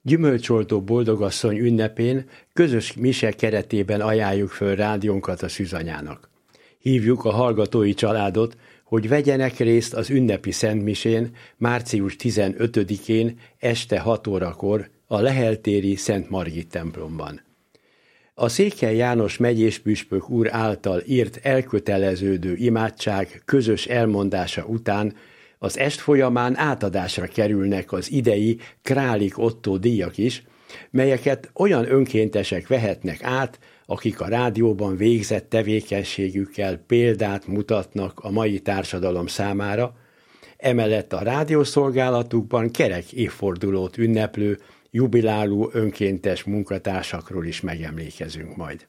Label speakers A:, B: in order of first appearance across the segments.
A: Gyümölcsoltó boldogasszony ünnepén közös mise keretében ajánljuk föl rádiónkat a Szűzanyának. Hívjuk a hallgatói családot, hogy vegyenek részt az ünnepi szentmisén március 15-én este 6 órakor a Leheltéri Szent Margit templomban. A Székely János megyéspüspök úr által írt elköteleződő imádság közös elmondása után az est folyamán átadásra kerülnek az idei Králik Ottó díjak is, melyeket olyan önkéntesek vehetnek át, akik a rádióban végzett tevékenységükkel példát mutatnak a mai társadalom számára, emellett a rádiószolgálatukban kerek évfordulót ünneplő, jubiláló önkéntes munkatársakról is megemlékezünk majd.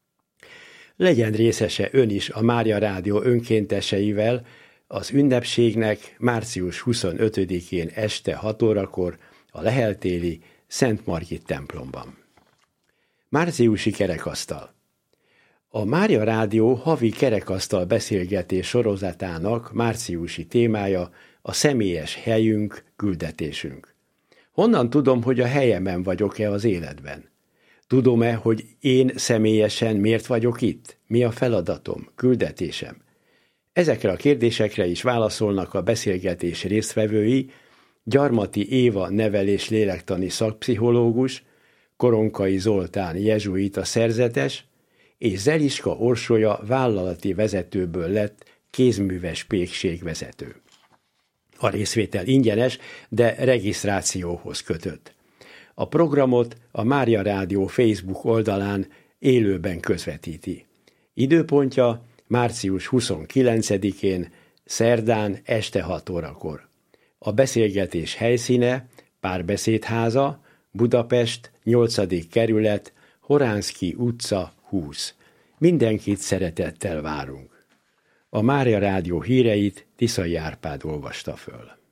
A: Legyen részese ön is a Mária Rádió önkénteseivel az ünnepségnek március 25-én este 6 órakor a Leheltéri Szent Margit templomban. Márciusi kerekasztal. A Mária Rádió havi kerekasztal beszélgetés sorozatának márciusi témája a személyes helyünk, küldetésünk. Honnan tudom, hogy a helyemen vagyok-e az életben? Tudom-e, hogy én személyesen miért vagyok itt? Mi a feladatom, küldetésem? Ezekre a kérdésekre is válaszolnak a beszélgetés résztvevői, Gyarmati Éva nevelés lélektani szakpszichológus, Koronkai Zoltán jezsuita szerzetes, és Zeliska Orsolya vállalati vezetőből lett kézműves pékségvezető. A részvétel ingyenes, de regisztrációhoz kötött. A programot a Mária Rádió Facebook oldalán élőben közvetíti. Időpontja március 29-én, szerdán este 6 órakor. A beszélgetés helyszíne Párbeszédháza, Budapest, 8. kerület, Horánszky utca 20. Mindenkit szeretettel várunk. A Mária Rádió híreit Tiszai Árpád olvasta föl.